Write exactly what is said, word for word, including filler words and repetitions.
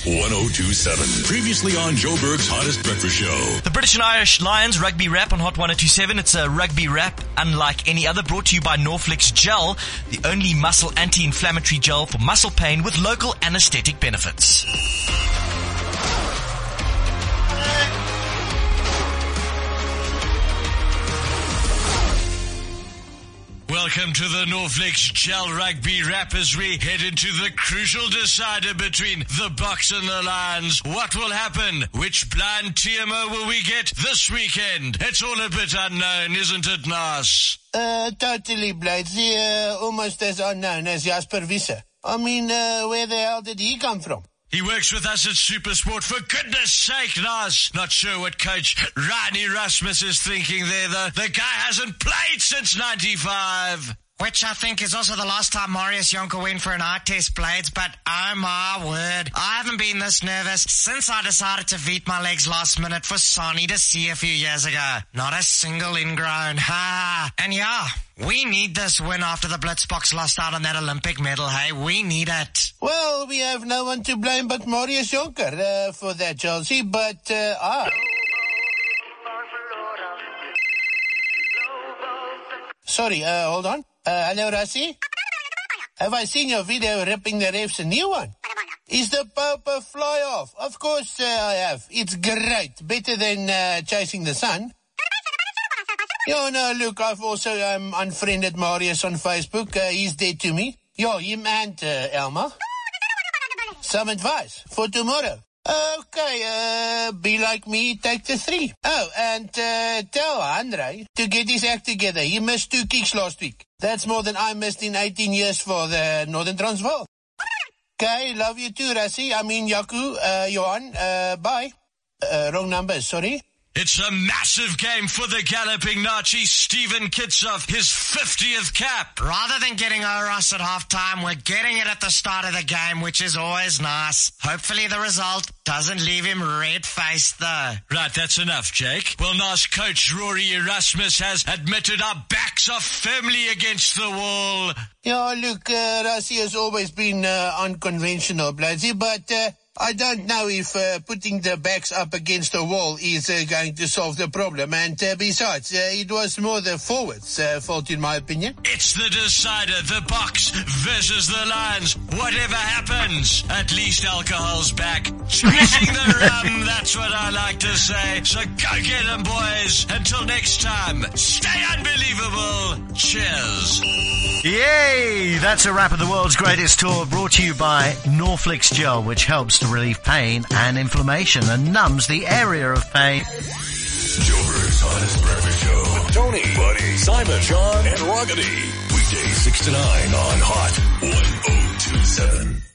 one oh two seven. Previously on Joe Berg's Hottest Breakfast Show. The British and Irish Lions Rugby Wrap on Hot one oh two seven. It's a rugby wrap unlike any other, brought to you by Norflex Gel, the only muscle anti-inflammatory gel for muscle pain with local anesthetic benefits. Welcome to the Norflex Gel Rugby Wrap as we head into the crucial decider between the Boks and the Lions. What will happen? Which blind T M O will we get this weekend? It's all a bit unknown, isn't it, Nas? Uh, totally, Blades. Uh, almost as unknown as Jasper Visser. I mean, uh, where the hell did he come from? He works with us at Supersport. For goodness sake, Nas. Not sure what coach Rani Rasmus is thinking there, though. The guy hasn't played since ninety-five. Which I think is also the last time Marius Jonker went for an eye test, Blades, but oh my word, I haven't been this nervous since I decided to beat my legs last minute for Sonny to see a few years ago. Not a single ingrown. Ha! And yeah, we need this win after the Blitzboks lost out on that Olympic medal, hey? We need it. Well, we have no one to blame but Marius Jonker uh, for that, Chelsea, but uh, ah. Sorry, uh, hold on. Uh, hello, Rassi? Have I seen your video ripping the refs a new one? Is the Pope a fly off? Of course uh, I have. It's great. Better than uh, chasing the sun. Yeah, no, look, I've also um, unfriended Marius on Facebook. Uh, he's dead to me. Yeah, him and uh, Elma. Some advice for tomorrow. Okay, uh, be like me, take the three. Oh, and uh, tell Andre to get his act together. He missed two kicks last week. That's more than I missed in eighteen years for the Northern Transvaal. Okay, love you too, Rassi. I mean, Yaku, uh, Johan, uh, bye. Uh, wrong number, sorry. It's a massive game for the galloping Nazi Steven Kitshoff, his fiftieth cap. Rather than getting Oros at halftime, we're getting it at the start of the game, which is always nice. Hopefully the result doesn't leave him red-faced, though. Right, that's enough, Jake. Well, Nas coach Rory Erasmus has admitted our backs are firmly against the wall. Yeah, look, uh, Rassi has always been uh, unconventional, Bladesy, but... Uh, I don't know if uh, putting the backs up against the wall is uh, going to solve the problem. And uh, besides, uh, it was more the forwards' uh, fault, in my opinion. It's the decider, the Boks versus the Lions. Whatever happens, at least alcohol's back. Chasing the rum, that's what I like to say. So go get 'em, boys. Until next time, stay unbelievable. Cheers. Yay! That's a wrap of the world's greatest tour, brought to you by Norflex Gel, which helps to relieve pain and inflammation and numbs the area of pain. Joe Berg's Hottest Breakfast Show with Tony, Buddy, Simon, Sean, and Rogany. Weekdays six to nine on Hot one oh two seven.